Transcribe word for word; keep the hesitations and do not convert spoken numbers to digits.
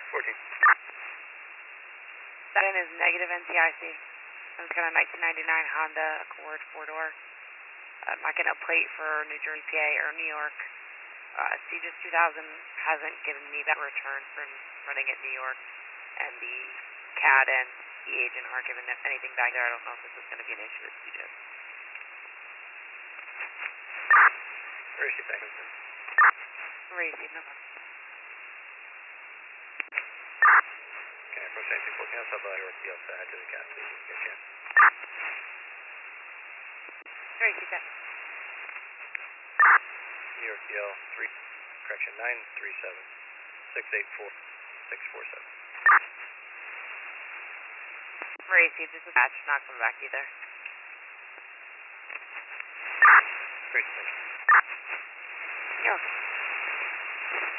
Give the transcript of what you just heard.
fourteen. That in is negative N T I C. I'm just got a nineteen ninety-nine Honda Accord four-door. I'm not getting a plate for New Jersey, P A, or New York. Uh, C G I S two thousand hasn't given me that return from running at New York, and the C A D and the agent aren't giving anything back there. I don't know if this is going to be an issue with C G I S. Receive, thank you. Receive, no problem. Okay, approach nineteen fourteen, I'll stop by York Yale to add to the gas station. Get you. Receive that. New York Yale, three, correction, nine three seven, six eight four, six four seven. Receive, this is Patch, not coming back either. Great, thank you. You're welcome.